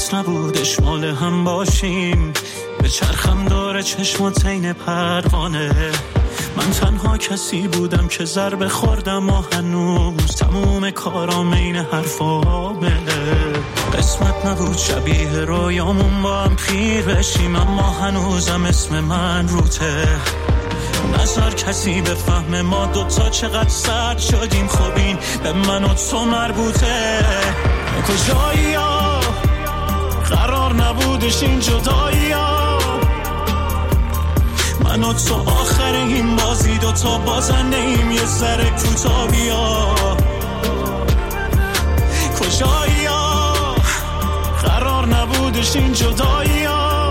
درست نبودش مال هم باشیم، به چرخم داره چشمات عین پروانه. من تنها کسی بودم که ضربه خوردم و هنوز تموم کارام این حرفامه. قسمت نبود شبیه رویامون با هم پیر بشیم، اما هنوزم اسم من روته. نظر کسی به فهم ما دوتا چقدر سرد شدیم، خب این به من و تو مربوطه. کجایی ها قرار نبودش این جدایی ها، من و تو آخر این بازی دوتا بازنده ایم، یه ذره کوتا بیا. کجایی ها قرار نبودش این جدایی ها،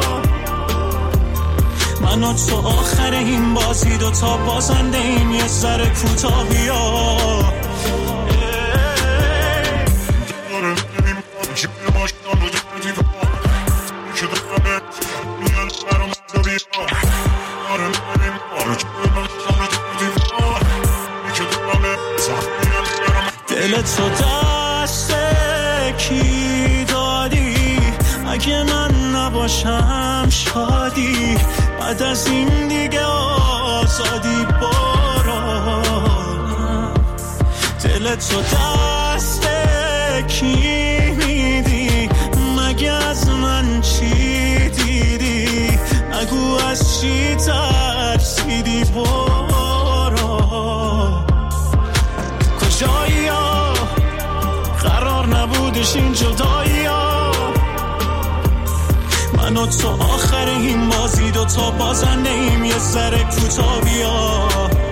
من و تو آخر این بازی دوتا بازنده ایم، یه ذره کوتا بیا. دل تو دست کی دادی؟ اگه من نباشم شادی، بعد از این دیگه آزادی برو. دل تو دست کی میدی؟ مگه از من چی دیدی؟ نگو از چی ترسیدی برو. کجایی ها قرار نبودش این جدایی ها، من و تو آخر این بازی دوتا بازنده ایم، یه ذره کوتا بیا.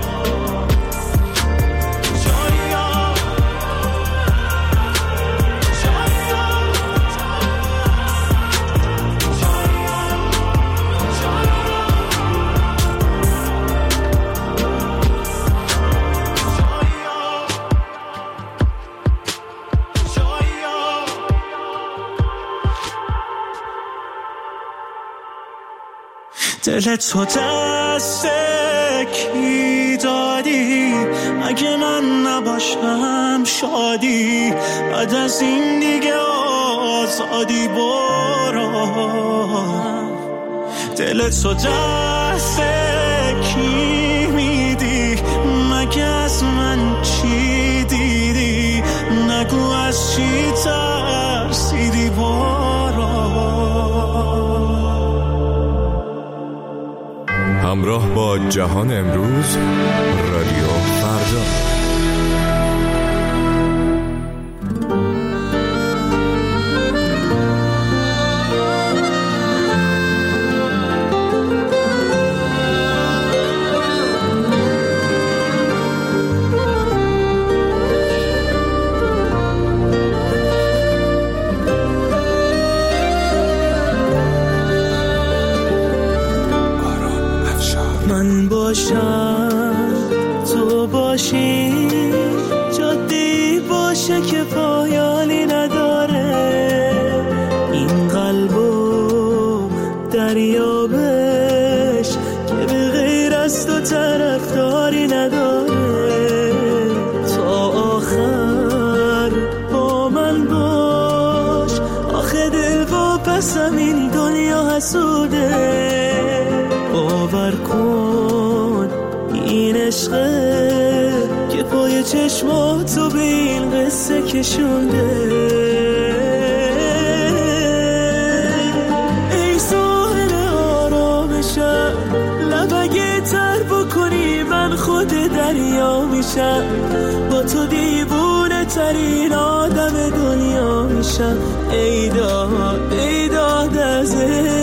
دل تو دست کی دادی؟ اگه من نباشم شادی، بعد از این دیگه آزادی برو. دل تو دست کی میدی؟ مگه از من چی دیدی؟ نگو از چی ترسیدی برو. همراه با جهان امروز، رادیو فردا. من باشم تو باشی، جادی باشه که پایانی نداره، این قلبو دریابش که به غیر از تو طرفداری نداره. تا آخر با من باش، آخه دل و پسم این دنیا حسوده. باور کن این عشقه که پای چشماتو به این قصه کشونده. ای ساحل آرامشم، لبگه تر بکنی من خود دریا میشم، با تو دیوونه ترین آدم دنیا میشم. ای داد ای داد از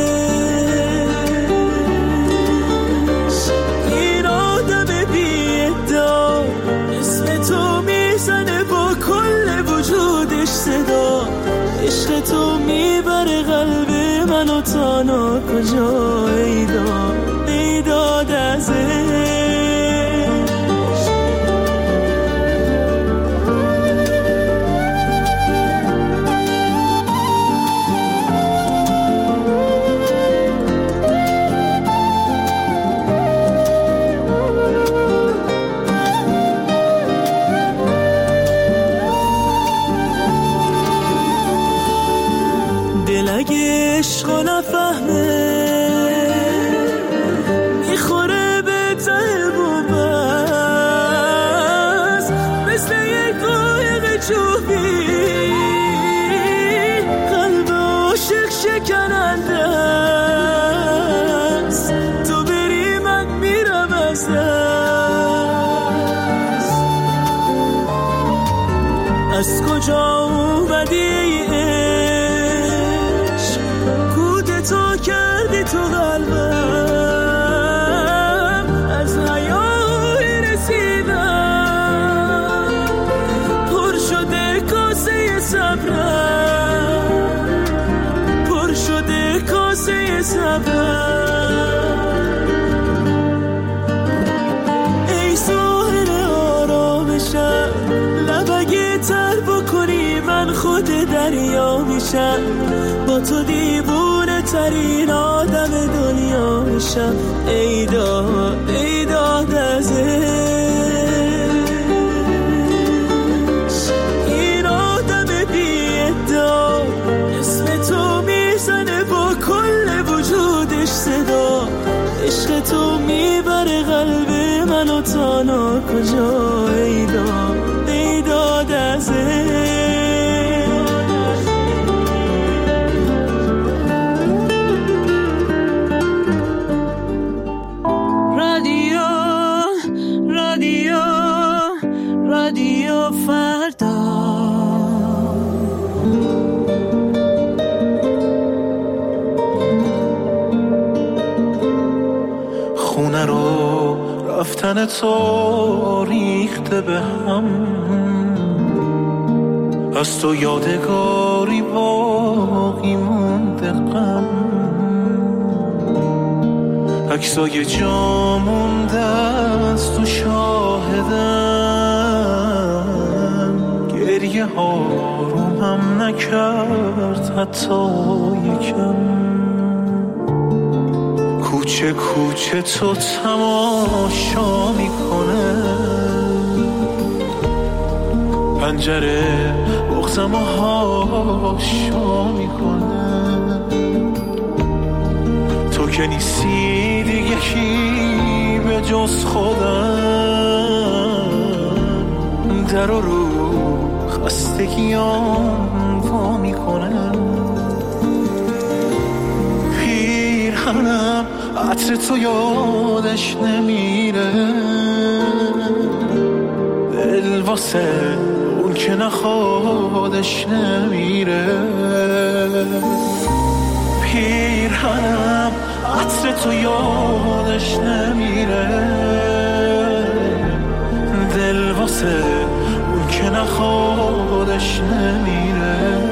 صدا، عشق تو میبره قلب منو تانا کجا. ای داد ای داد از از کجا اومدی عشق کودتا کردی تو قلبم از حیای رسیدم پر شده کاسه صبرم پر شده کاسه صبرم ای ساحل آرامشم لبگی تر بکنی من خود دریا میشم با تو دیوونه ترین آدم دنیا میشم ای داد از این آدم بی ادعا اسم تو میزنه با کل وجودش صدا عشق تو میبره قلب منو تا ناکجا ای داد از رادیو فردا خونه رو رفتن تو ریخته به هم از تو یادگاری باقی مونده غم عکسای جا مونده از تو شاهدم گریه ها رو هم نکرد حتی یکم کوچه کوچه تو تماشا میکنه پنجره بغزم و هاشا میکنه تو که نیستی دیگه کی به جز خودم در رو خستگیام وا میکنه پیرهنم عطر تو یادش نمیره دل واسه اون که نخوادش نمیره پیرهنم عطر تو یادش نمیره دل واسه اون که نخوادش نمیره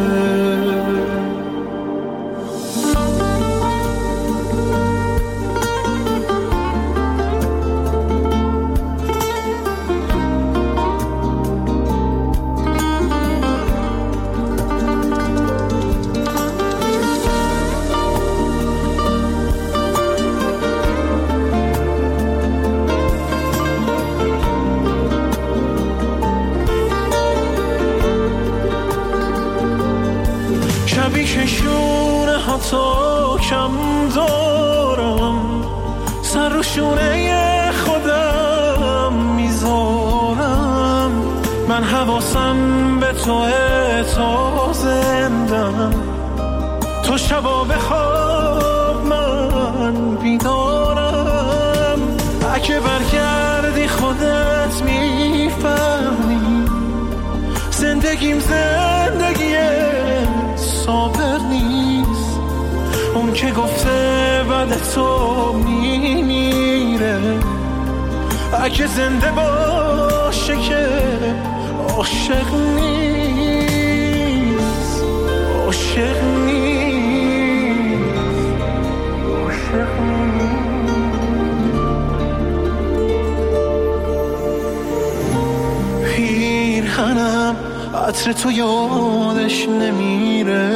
کشونه ها تا کم دارم سر رو شونه خودم میذارم من حواسم به تو تا زندم تو شبا بخواب من بیدارم اگه برگردی خودت میفهمی زندگیم زندگیه صابر نیست اون که گفته بعد تو میمیره اگه زنده باشه که عاشق نیست عاشق نیست عاشق نیست پیرهنم عطر تو یادش نمیره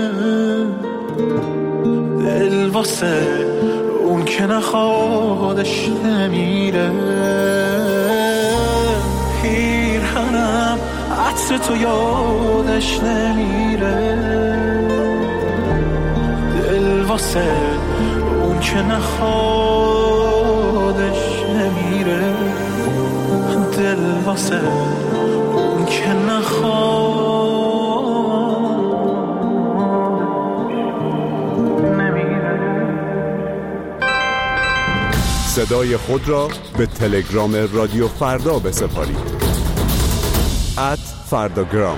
دل واسه اون که نخوادش نمیره پیرهنم عطر تو یادش نمیره دل واسه اون که نخوادش نمیره دل واسه اون که نخواد صدای خود را به تلگرام رادیو فردا بسپارید. @فرداگرام.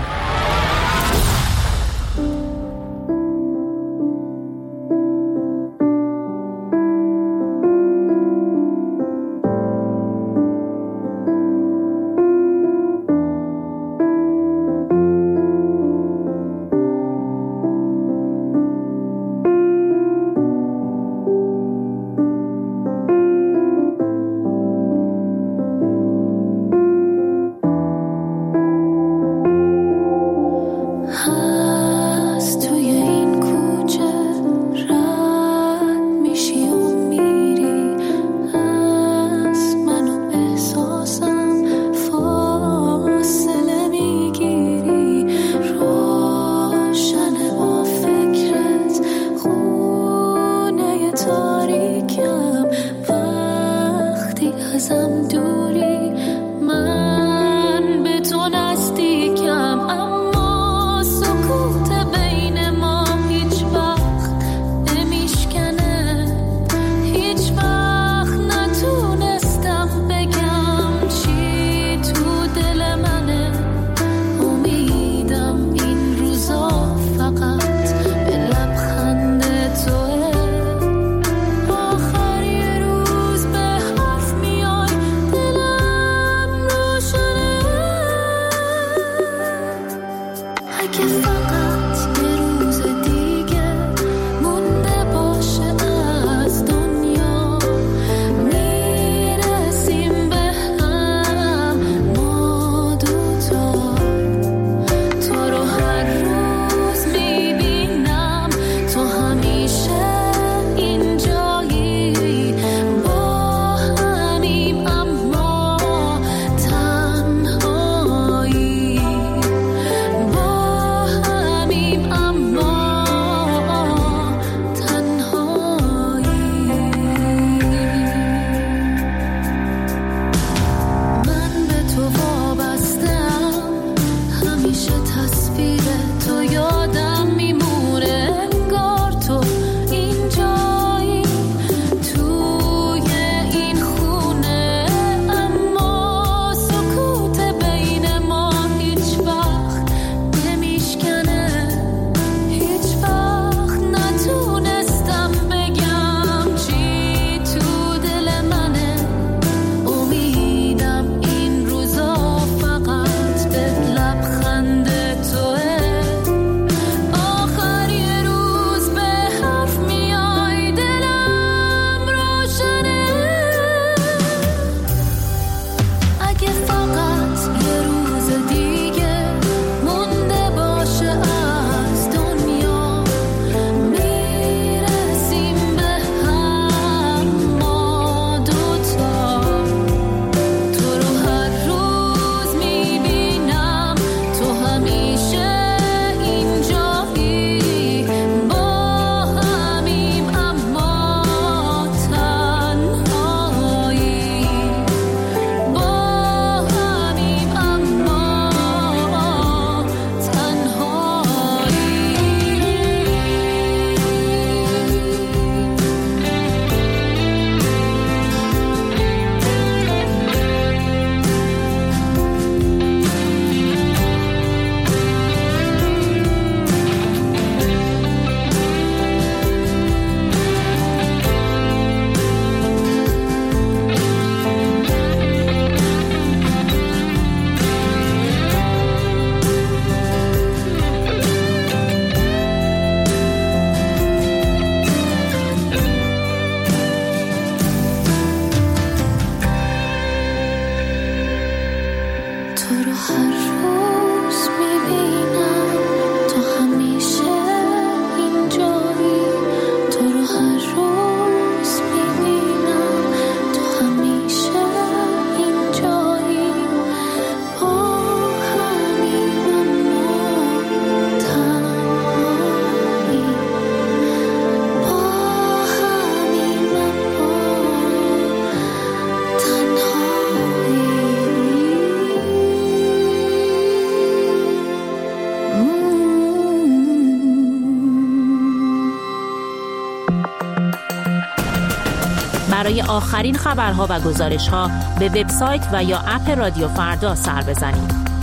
برای آخرین خبرها و گزارش‌ها به وبسایت و یا اپ رادیو فردا سر بزنید.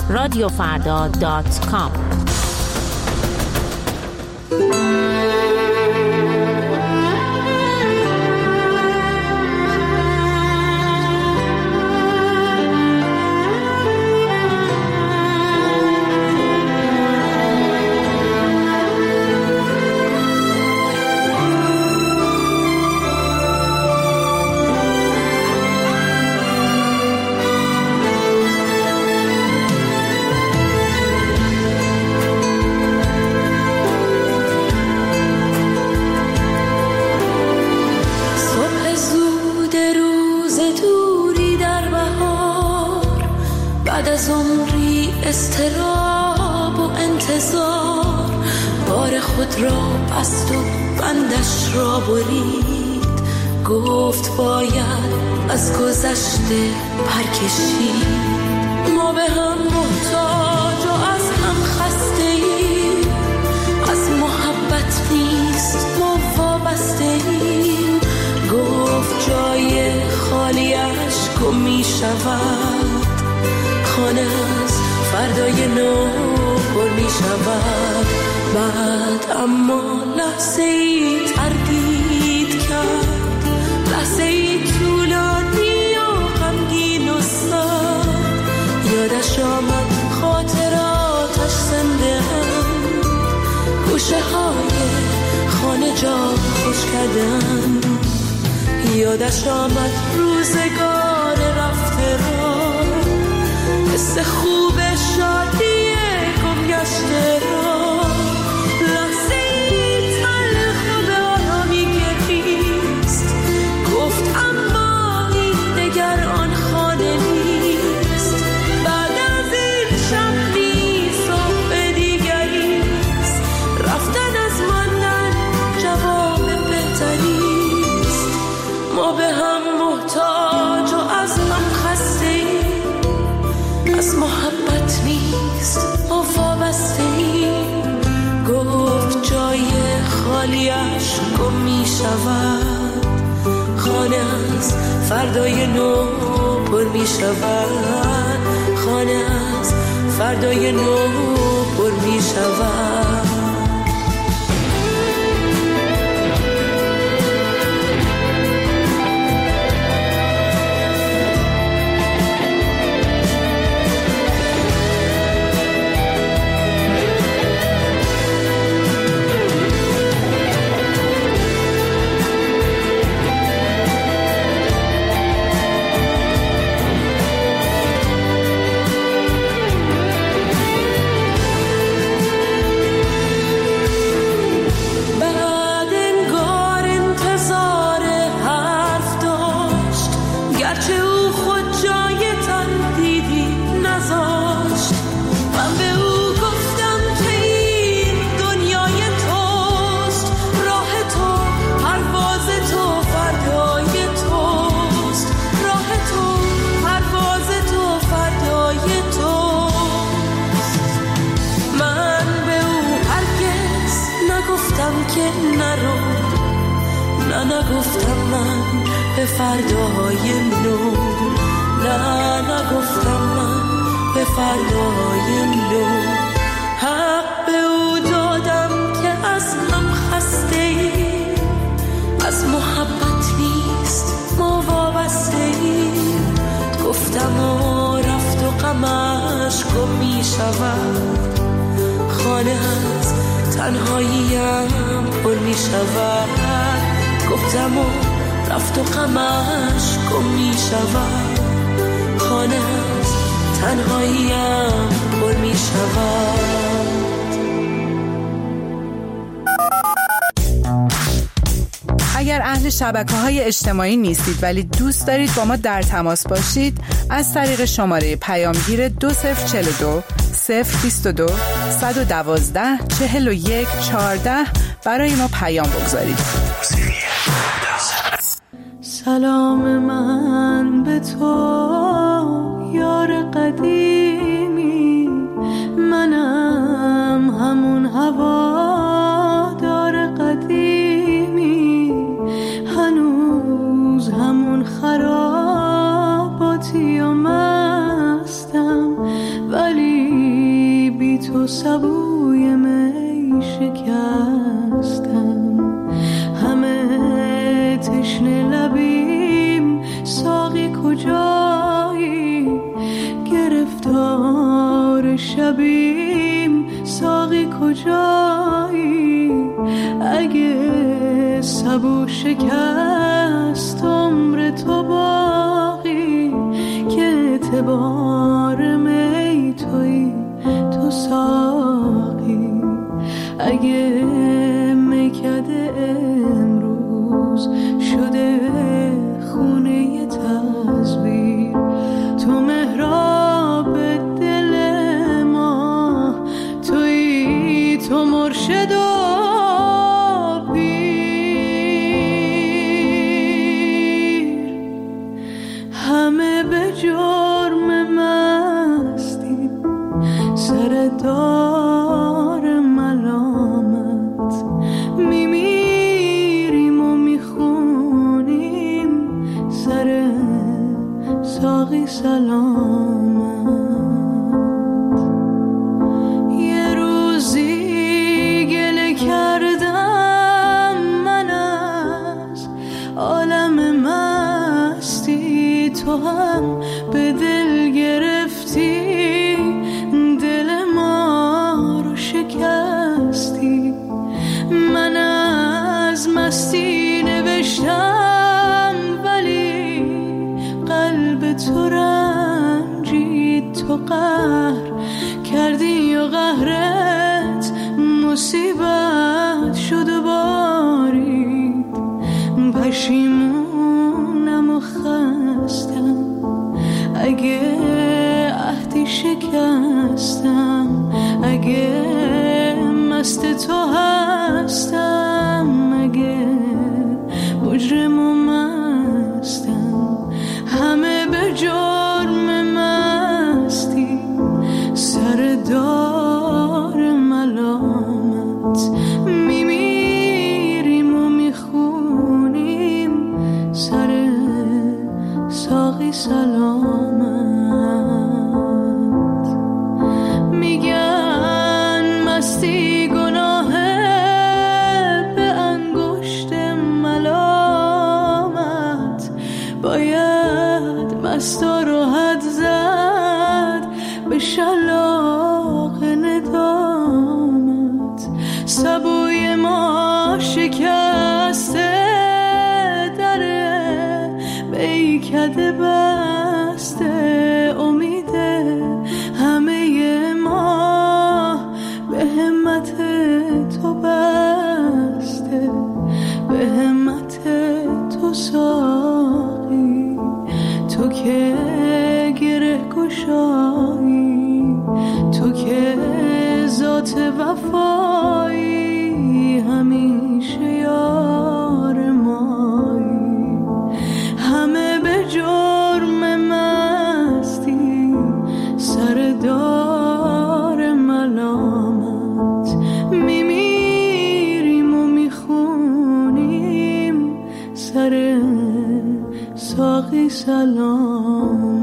radiofarda.com. اضطراب و انتظار بار خود را بست و بندش را برید، گفت باید از گذشته پرکشید. ما به هم محتاج و از هم خسته ایم، از محبت نیست ما وابسته ایم. گفت جای خالی اشک می شود، خانه از فردای نو پر می شود. بعد اما لحظه ای تردید کرد، لحظه ای طولانی و غمگین و سرد. یادش آمد خاطراتش زنده هم، گوشه های خانه جا خوش کردن. یادش آمد روزگار رفته را، حس خوب شادی گم گشته را. لحظه ای تلخ و به آرامی گریست، گفت اما این دگر آن خانه نیست. بعد از این شب نیست صبح دیگریست، رفتن از ماندن جواب بهتریست. ما به هم محتاج و از هم خسته ایم، از محبت نیست ما وابسته ایم. گفت جای خالیش گم می شود، خانه از فردای نو پر می شود. خانه از فردای نو پر می شود. نگفتم من به فردای نو، نگفتم من به فردای نو. حق به او دادم که از هم خسته ایم، از محبت نیست ما وابسته ایم. گفتم و رفت و غمش گم می شود، خانه از تنهاییم پر می شود. گفتم و رفت و غمش گم می شود، خانه از تنهاییم پر می شود. اگر اهل شبکه‌های اجتماعی نیستید ولی دوست دارید با ما در تماس باشید، از طریق شماره پیامگیر 2042 022 112 41 14 برای ما پیام بگذارید. سلام من به تو یار قدیمی، منم همون هوادار قدیمی، هنوز همون خراباتی و مستم، ولی تو سبوی می شکستم، همه تشنه لبیم ساقی کجایی، گرفتار شبیم ساقی کجایی، اگه سبو شکست عمر تو باقی، که اعتبار می تویی تو ساقی، اگه میکده امروز شده خونه تزویر، تو محراب دل ما تویی، تو مرشد و پیر، همه به جرم مستی سر دار ملامت، میمیریم و میخونیم سر ساقی سلامت. یه روزی گله کردم من از عالم مستی، تو هم به دل گرفتی دل ما رو شکستی، من از مستی نوشتم ولی قلب تو رنجید، تو قهر کردی و قهرت مصیبت شد و بارید، پشیمونم و خستم اگه عهدی شکستم، اگه مست تو هستم، اگه مجرم و مستم، همه به جرم مستی سر دار ملامت، میمیریم و میخونیم سر ساقی سلامت. میگن مستی گناهه به انگشت ملامت، باید مستا رو حد زد به شلاق ندامت، سبوی ما شکسته دره بیکده بسته، امیده همه ما به همت تو بسته، به همت تو ساقی، تو که گره گشایی، تو که ذات وفایی، همیشه یار مایی، همه به جرم مستی سر دار ملامت، میمیریم و میخونیم سر ساقی سلامت.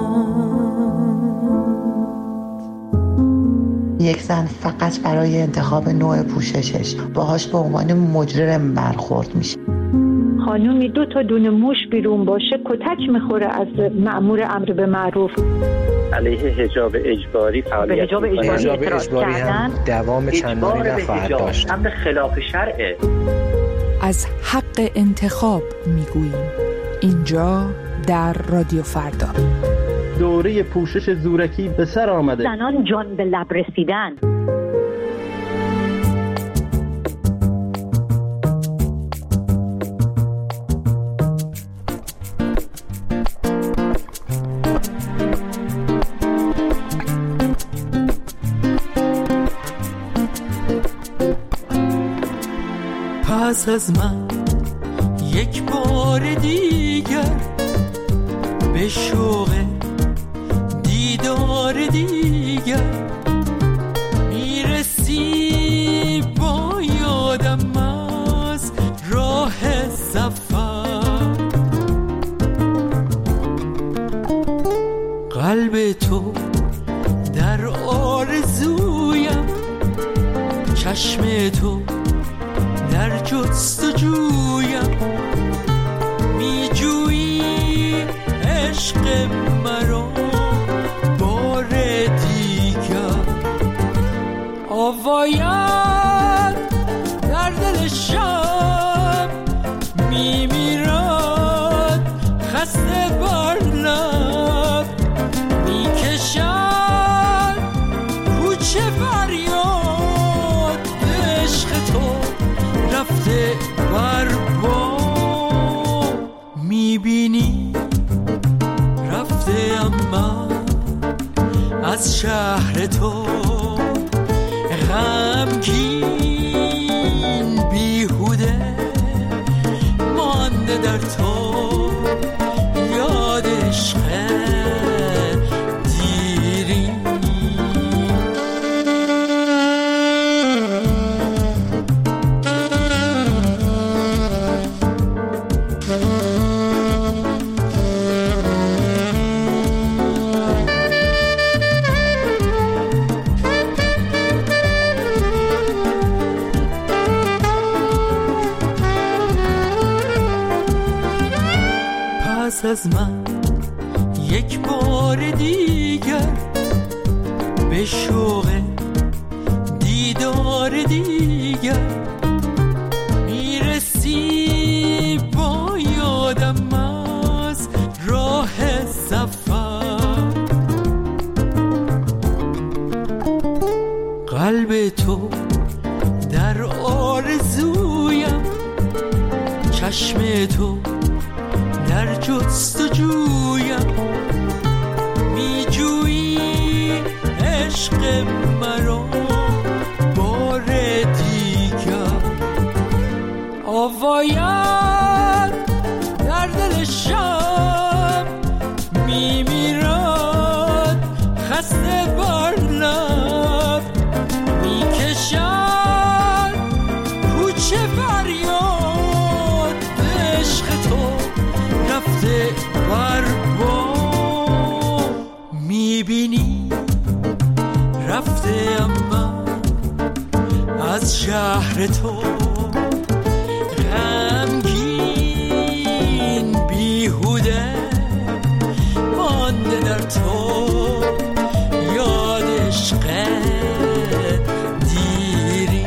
یک زن فقط برای انتخاب نوع پوششش باهاش به عنوان مجرم برخورد میشه. خانومی 2 تا دونه موش بیرون باشه کتک میخوره از مأمور امر به معروف. علیه حجاب اجباری فعالیت حجاب اجباری هم دوام چندانی نخواهد داشت. امر خلاف شرعه. از حق انتخاب میگوییم اینجا در رادیو فردا. دوره پوشش زورکی به سر آمده. زنان جان به لب رسیدن. پس از من یک بار دیگر به شوق دیدار دیگر میرسی، با یادم از راه سفر، قلب تو در آرزویم چشم تو در جستجویم، می جویی عشق مرا بار دیگر. آوایم در دل شب می میرد، خسته بر لب می کشد کوچه فریاد. عشق تو رفته بر بام، می بینی رفته اما از شهر تو، غمگین بیهوده مانده در تو یاد عشق دیری. از من یک بار دیگر به شوق دیدار دیگر میرسی، با یادم از راه سفر. قلب تو در آرزویم، چشم تو در جستجویم، می جویی عشق مرا بار دیگر. آوایم در دل شب می میرد، خسته بر لب می کشد کوچه فریاد. عشق تو رفته بر بام، میبینی رفته اما از شهر تو، غمگین بیهوده مانده در تو یاد عشق دیری.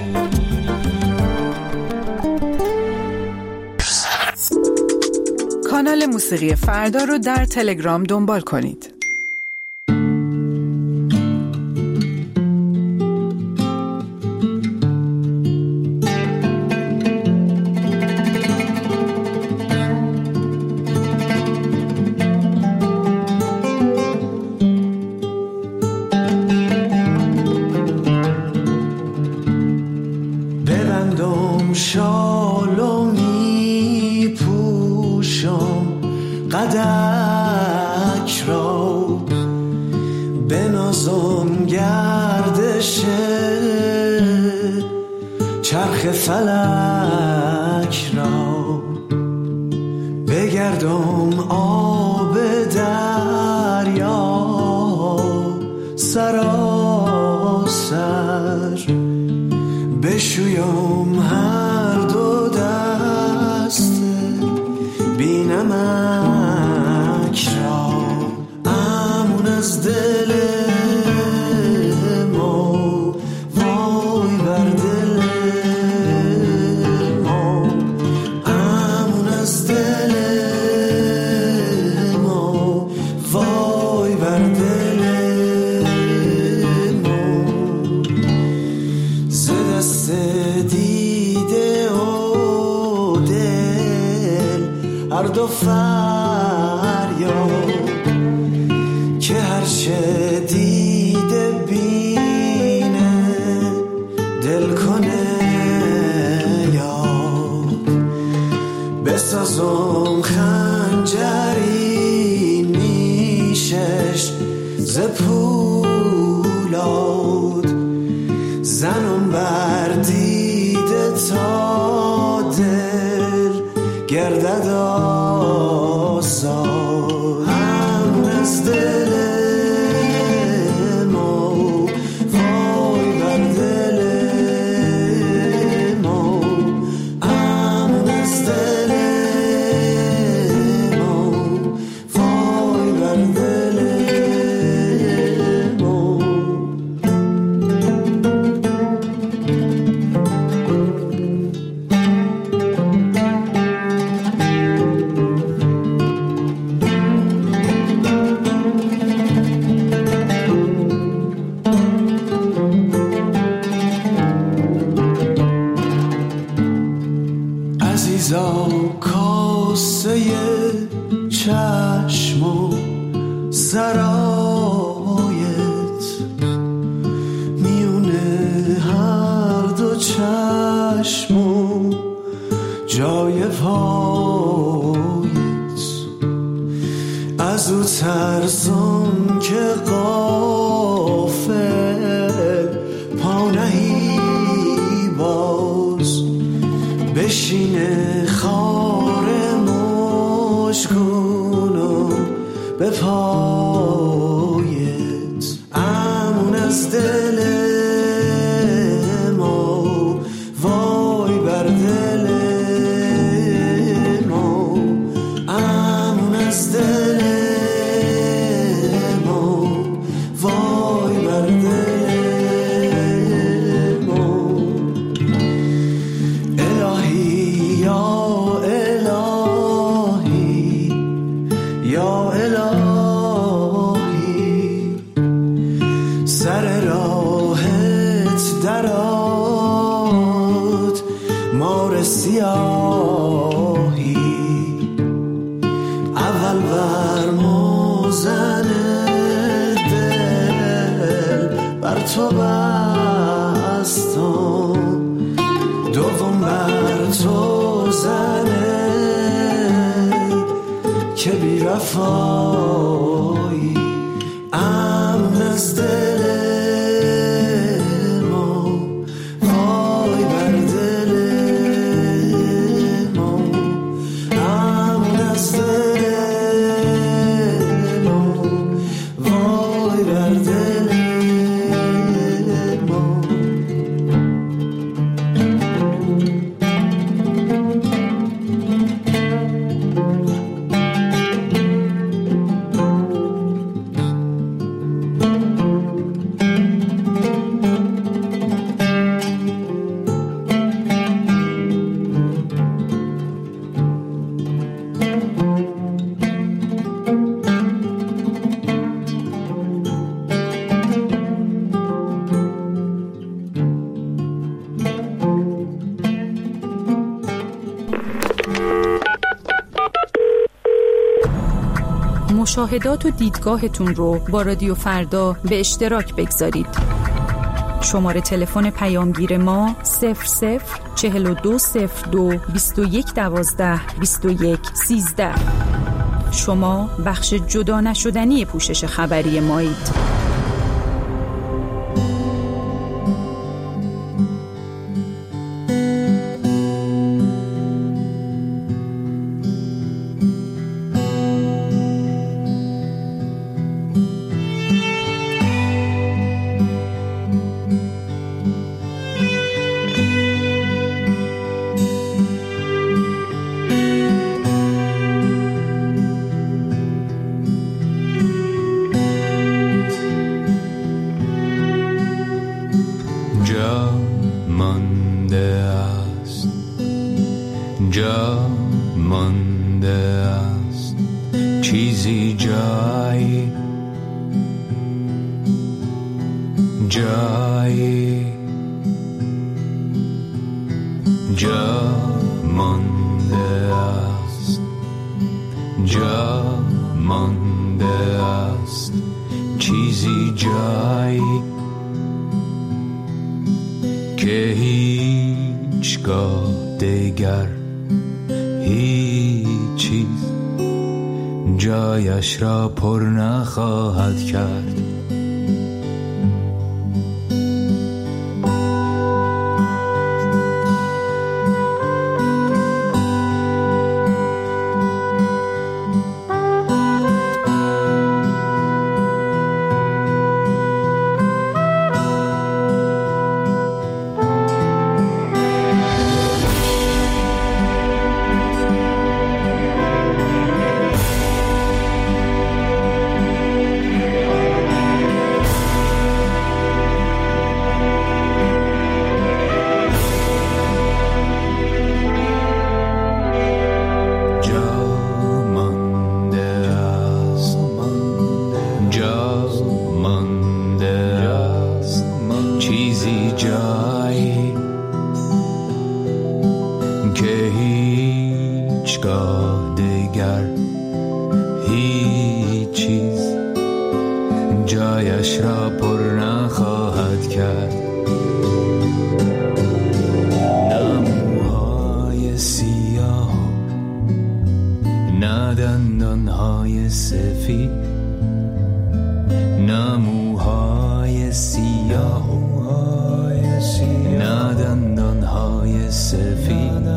کانال موسیقی فردا رو در تلگرام دنبال کنید. ببندم شالو می پوشم قدک را، بنازم گردش چرخ فلک را، بگردم آب دریا سراسر، بشویم هر دو دست بینمک را. امون از دل ما، وای بر دل ما، امون از دل ما، وای بر دل ما. ز دست دیده و دل هر دو فریاد، که هر چه دیده بینه دل کنه یاد. بسازم خنجری نیشش ز پولاد، زنم بر دیده تا دل گردد آزاد. هم از دل ما، وای بر دل چشم جای پایت، از او ترسم که غافل پا نهی باز، بشینه خار مشکونم به پایت، امون از دل ما، وای بر دل ما، امون از دل ما، وای بر دل ما. الهی یا الهی یا الهی، سر راهت درات مار سیاهی، اول بر موزن دل بر تو بستم، دوم بر تو زنه که بی وفایی، امن از دل ما، وای بر دل ما، امن از دل ما، وای بر دل ما. مشاهدات و دیدگاهتون رو با رادیو فردا به اشتراک بگذارید. شماره تلفن پیامگیر ما 00420221122113. شما بخش جدا نشدنی پوشش خبری مایید. جا مانده است چیزی جایی، جایی جا مانده است، جا مانده است چیزی جایی که هیچگاه دیگر هیچ چیز جایش را پر نخواهد کرد. سفید، نه موهای سیاه، نه دندانهای سفید.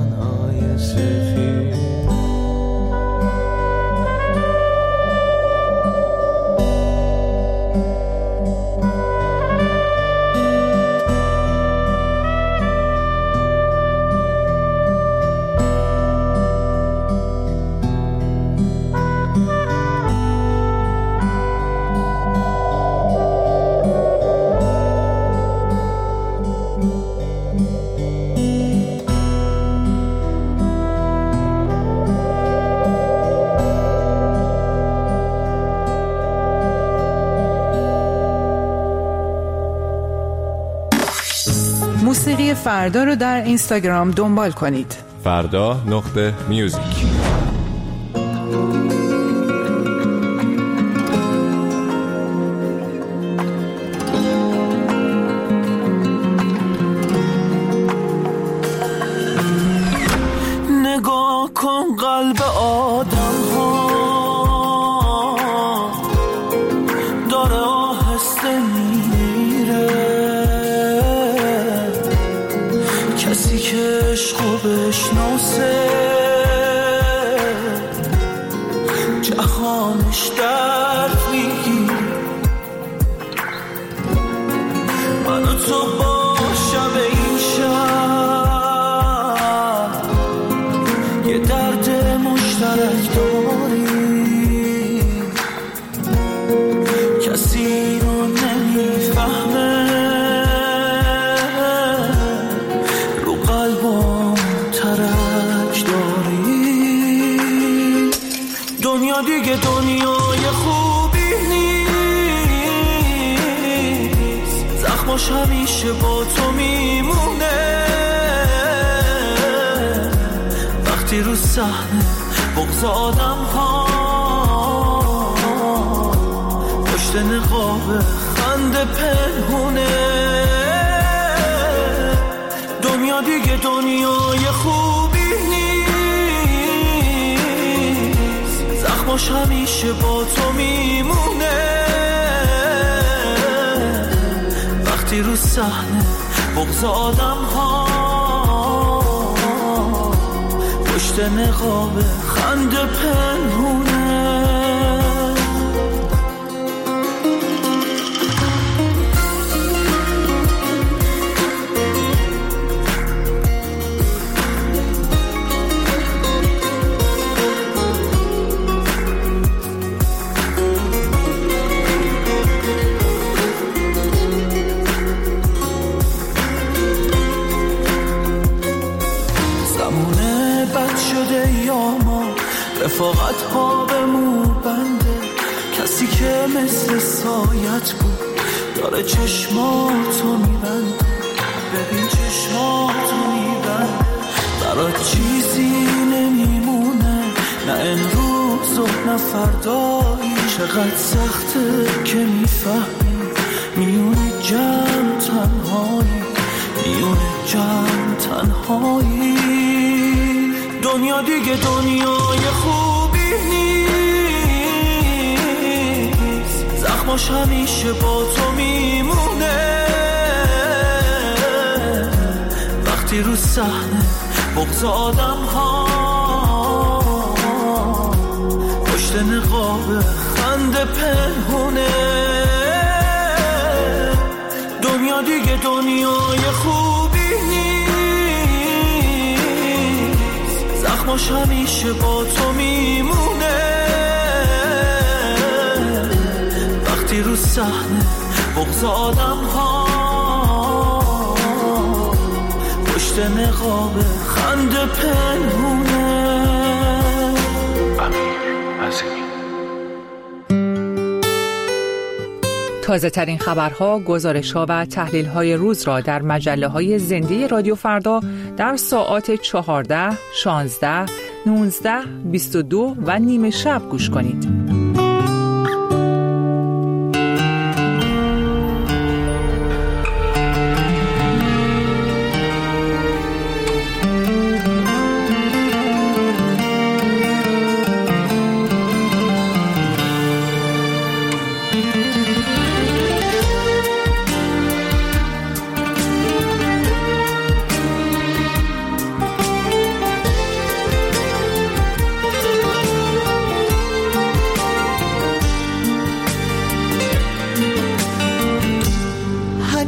موسیقی فردا رو در اینستاگرام دنبال کنید. فردا.میوزیک. نگاه کن قلب آدم ها داره آهسته میره، کسی که عشقو بشناسه جهانش درد میگیره. من و تو با شب این شب یه درد مشترک داریم، کسی رو نمیفهمه، رو قلبم ترک داریم. دنیا دیگه دنیای خوبی نیست، زخماش همیشه با تو میمونه. وقتی رو صحنه بغض آدم ها پشت نقاب خنده پنهونه. دنیا دیگه دنیای خوبی نیست، زخماش همیشه با تو میمونه. وقتی رو صحنه بغض آدم ها پشت نقاب خنده پنهونه. رفاقت ها به مو بنده، کسی که مثل سایت بود داره چشماتو میبنده. ببین چشماتو میبنده، برات چیزی نمیمونه، نه امروز و نه فردایی. چقدر سخته که میفهمی میونه جمع تنهایی، میونه جمع تنهایی. دنیا دیگه دنیای خوبی نیست، زخماش همیشه با تو میمونه. وقتی رو صحنه بغض آدم ها پشت نقاب خنده پنهونه. دنیا دیگه دنیای خوبی زخماش همیشه با تو میمونه. وقتی رو صحنه بغض آدم ها پشت نقاب خنده پنهونه. تازه ترین خبرها، گزارش‌ها و تحلیل‌های روز را در مجله‌های زنده رادیو فردا در ساعات 14، 16، 19، 22 و نیمه شب گوش کنید.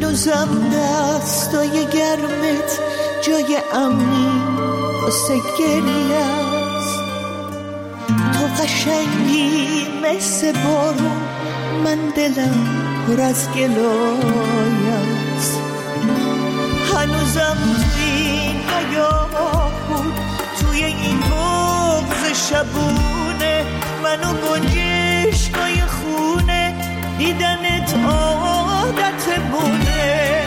هنوزم دستای گرمت جای امنی واسه گریه است. تو قشنگی مثل بارون، من دلم پر از گلای است. هنوزم توی این حیاه بود، توی این بغض شبونه، منو گنجشکای خونه، دیدنت عادت بونه.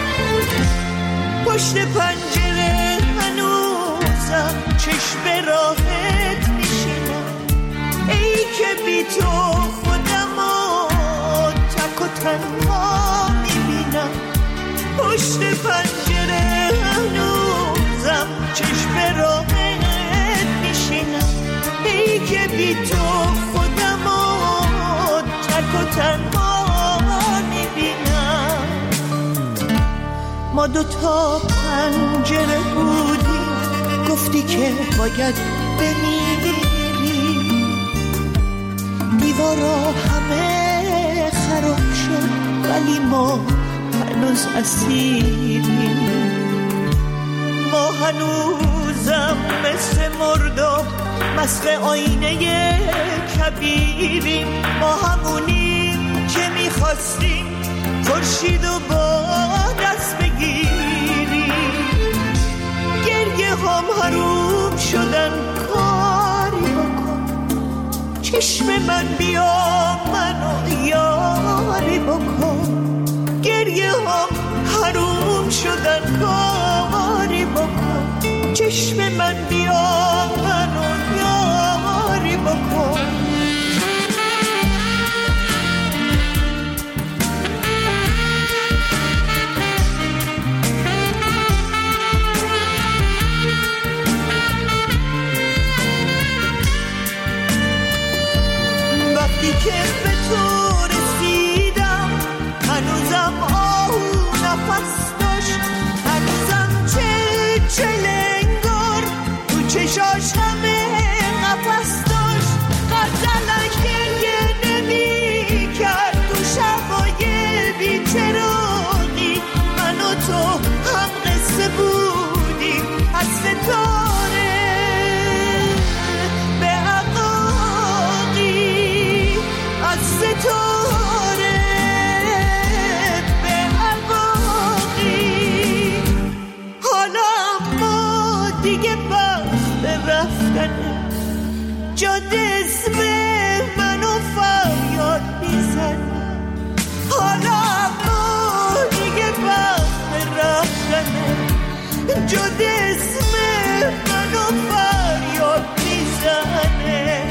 پشت پنجره هنوزم چشم راحت میشینم، ای که بی تو خودمو تک و تنها میبینم. پشت پنجره هنوزم چشم راحت میشینم، ای که بی تو خودمو تک و تنها میبینم. ما دوتا پنجره بودیم، گفتی که باید بمیری. دیوارا همه خراب شد ولی ما هنوز اسیریم. ما هنوزم مثل مردم مسخ آینه کبیریم. ما همونیم که میخواستیم خورشیدو با دست بگیریم. گریه هم حروم شدن، کاری بکن چشم من بیا منو یاری بکن. گریه هم حروم شدن، کاری بکن چشم من بیا منو یاری بکن. وقتی که به تو رسیدم هنوزم آهو نفس داشت، هنوزم چلنگار تو چشاش همه نفس داشت. غزلش گریه نمی کرد تو شبای بی‌چراغی، من و تو هم قصه بودیم از ستاره به عقاقی، از ستاره به عقاقی. حالا ما دیگه وقت رفتنه، جاده اسم منو فریاد میزنه. حالا ما دیگه وقت رفتنه، جاده اسم منو فریاد میزنه.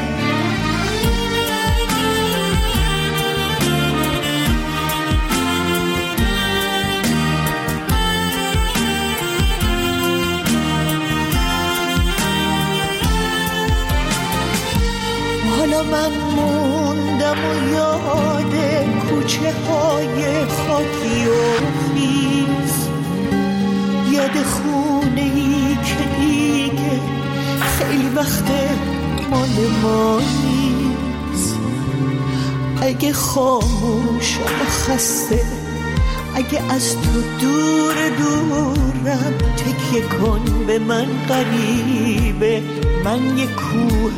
حالا من موندم و یاد کوچه های خاکی و خیز، یاد خونه ای که دیگه خیلی وقت مال ما نیست. اگه خاموشم و خسته، اگه از تو دورم، تکیه کن به من غریبه، من یه کوه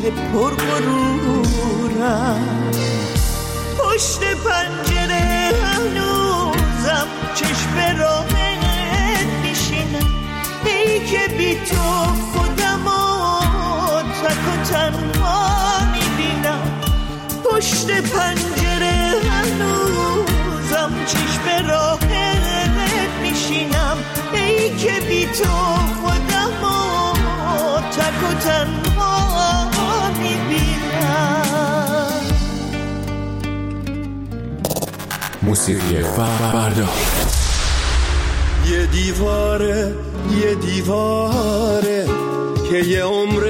پرغرورم. پشت پنجره هنوزم چشم راحت میشینم، ای که بی تو خودمو تک و تنها میبینم. پشت پنجره هنوزم چشم راحت میشینم، ای که بی تو خودمو تک و تنها میبینم. موسیقی فردا. یه دیواره که یه عمر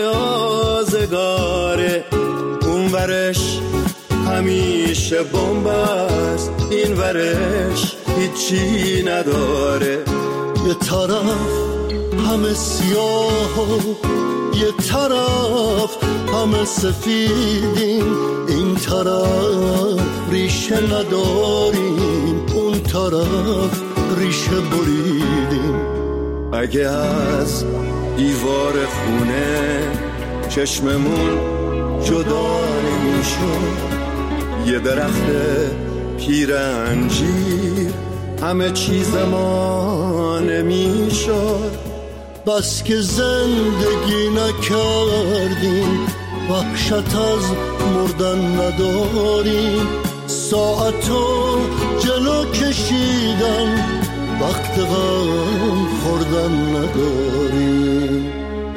آزگاره، اون ورش همیشه بمب است، این ورش هیچی نداره. یه طرف همه سیاه و یه طرف همه سفیدیم، این طرف ریشه نداریم، اون طرف طرف ریشه بریدیم. اگه از دیوار خونه چشممون جدا نمیشد، یه درخت پیر انجیر همه چیز ما نمیشد. بس که زندگی نکردیم، وحشت از مردن نداریم. ساعتو جلو کشیدن، وقت غم خوردن نداریم.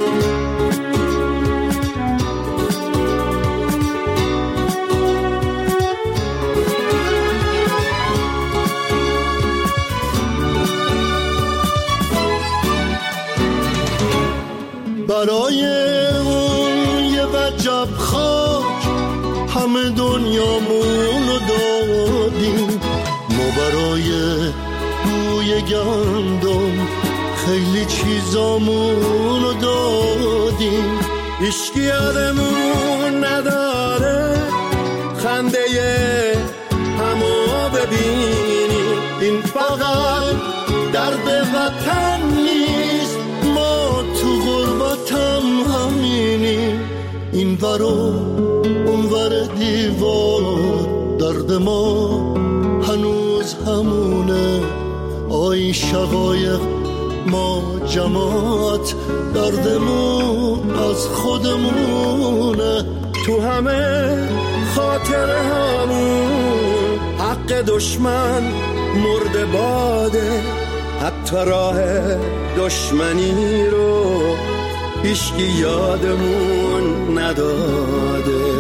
برای اون یه وجب خاک همه دنیامونو دادیم. ما برای بوی گندم خیلی چیزامونو دادیم. هیچکی یادمون نداره خنده همو ببینیم. این فقط درد وطن نیست، ما تو غربتم همینیم. این ورا اون ور دیوار درد ما هنوز همونه. آی شقایق ما جماعت دردمون از خودمونه. تو همه خاطره همون حق دشمن مرد باده. حتی راه دشمنی رو هیچکی یادمون نداده.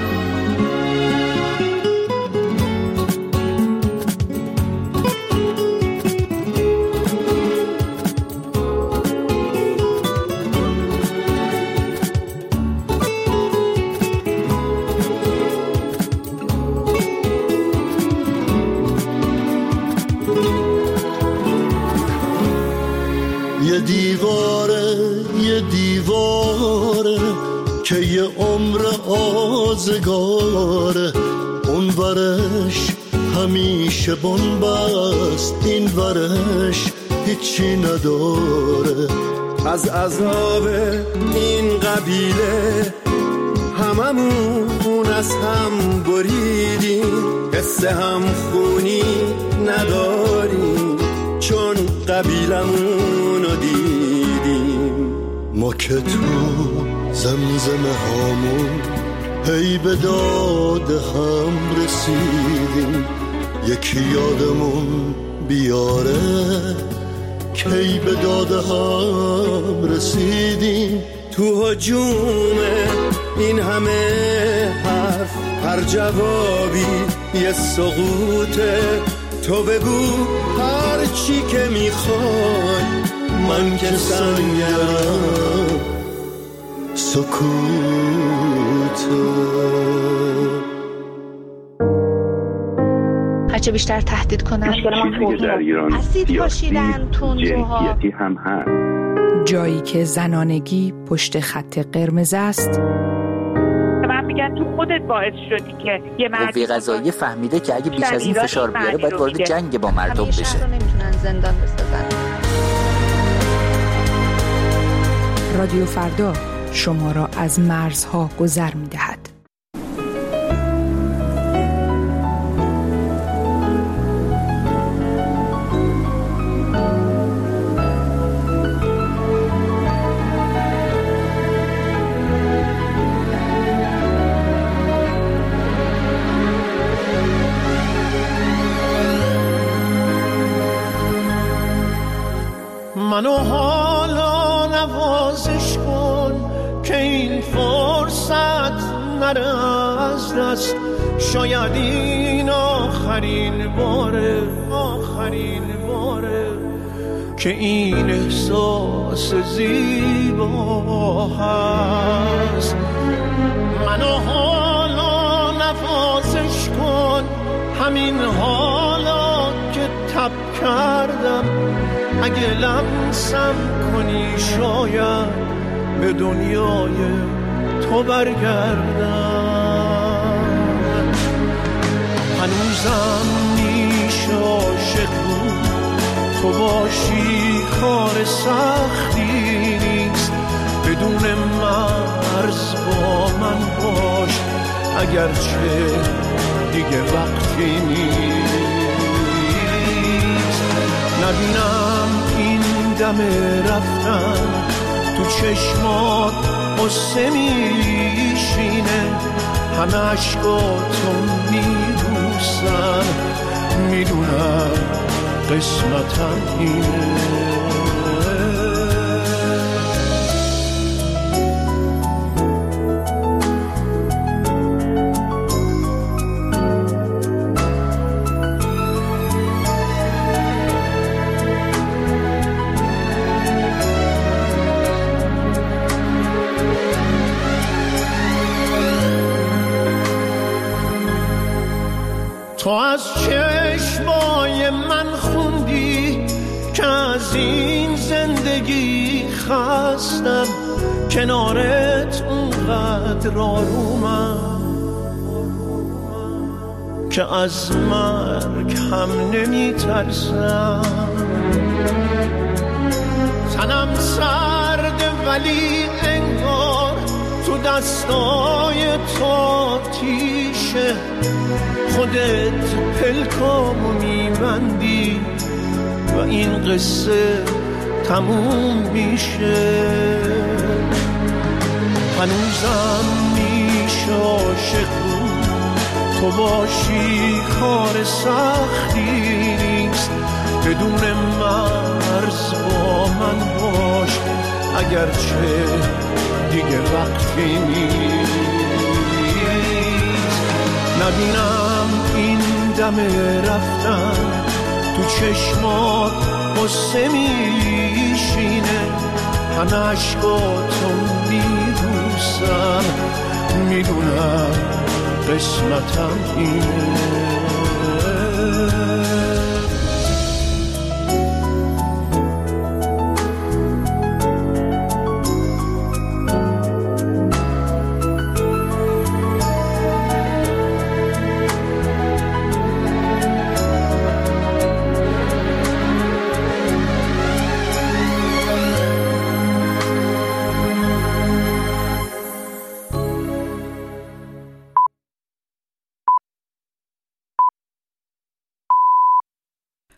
یه دیواره که یه عمر آزگاره. اون ورش همیشه بنبست، این ورش هیچی نداره. از عذاب این قبیله هممون از هم بریدیم. قصه هم خونی نداریم چون قبیلمونو دیدیم. ما که تو زمزمه هامون هی به داد هم رسیدیم. یکی یادمون بیاره کی به داد هم رسیدیم. تو هجوم این همه حرف هر جوابی یه سقوطه. تو بگو هر چی که میخوای، من که سنگرم سکوته. هرچه بیشتر تهدید کنن چیزی که در ایران سیاسی جنسیتی هم هست. جایی که زنانگی پشت خط قرمز است. من میگن تو خودت باعث شدی که یه قوه قضاییه فهمیده که اگه بیش از این فشار بیاره باید وارد جنگ با مردم بشه. نمیتونن زندان بسازن. رادیو فردا شما را از مرزها گذر می‌دهد. منو حالا نوازش کن که این فرصت نره از دست. شاید این آخرین باره که این احساس زیبا هست. منو حالا نوازش کن، همین حالا که تب کردم. اگه لمسم کنی شاید به دنیای تو برگردم. هنوزم میشه عاشق باشی کار سختی نیست، بدون مرز با من باش اگرچه دیگه وقتی نیست. نبینم این دم رفتن تو چشمات قصه میشینه، همه عشقاتو میبوسن، میدونم قسمتم اینه. تو از چشمای من خوندی که از این زندگی خستم، کنارت اونقدر آرومم که از مرگ هم نمی ترسم. تنم سرده ولی انگار تو دستای تو تیشه، خودت پلکامو میبندی و این قصه تموم میشه. هنوزم میشه عاشق بود، تو باشی کار سختی نیست، بدون مرز با من باش اگرچه دیگه وقتی نیست. نبینم این دم رفتن تو چشمات قصه میشینه، همه عشقاتو میبوسم، میدونم قسمتم اینه.